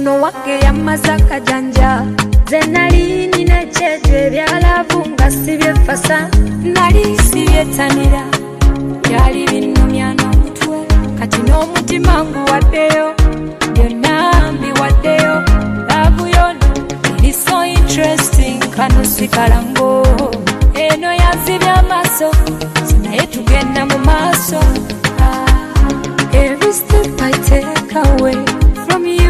ono wake yamazaka janja zenali nina chedwe byalavu nga sibyefasa nali sibyetanira byali binumya n'omutwe kati n'omutima nguwaddeyo byonna mbiwaddeyo laavu yono eri so interesting kano sikalango eno yanzibya amaaso sinaye tugenda mu maaso. Every step I take away from you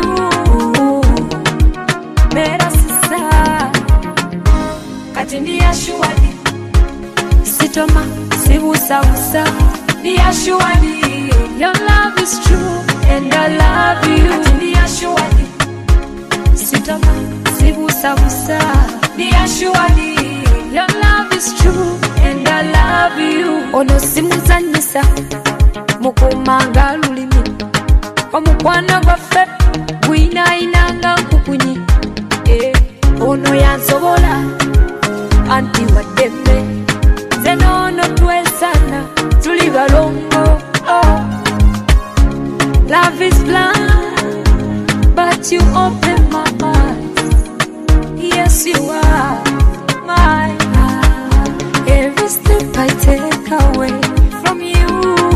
mera sisa kati ndiyashuwadi sitoma sibusabusa ndiyashuwadi your love is true and I love you kati ndiyashuwadi sitoma sibusabusa ndiyashuwadi your love is true and I love you ono simuzanyisa mukumanga lulimi omukwana gwaffe gwinainanga nkukunyi ono yansobola anti waddemme nze noono twesana tuli balongo. Love is blind but you open my eyes. Yes you are my heart. Every step I take away from you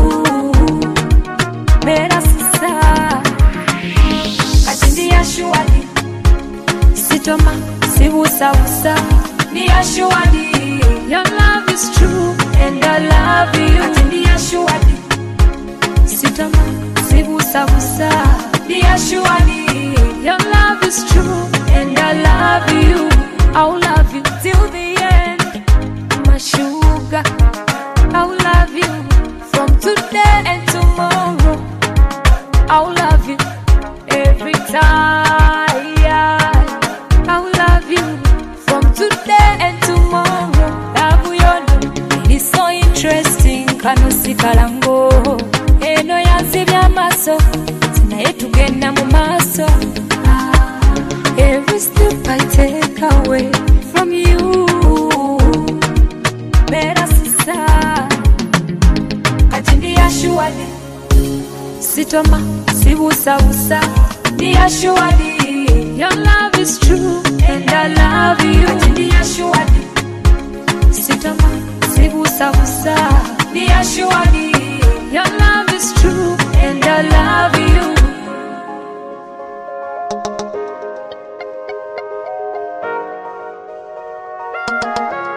mera sisa kati ndiyashuwadi sitoma sibusabusa ndiyashuwadi your love is true and I love you kati ndiyashuwadi sitoma sibusabusa ndiyashuwadi your love is true and I love you. I'll love you till the end my sugar. I'll love you from today and tomorrow. I'll love you every time. I'll love you from today and tomorrow. Love you, it is so interesting. Kano sikalango eno yanzibya amaaso sinaye tugenda mu maaso. Every step I take away from you mera sisa kati ndiyashuwadi sitoma sibusabusa ndiyashuwadi your love is true and I love you kati ndiyashuwadi sitoma sibusabusa ndiyashuwadi your love is true and I love you.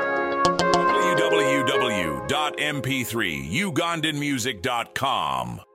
www.mp3ugandanmusic.com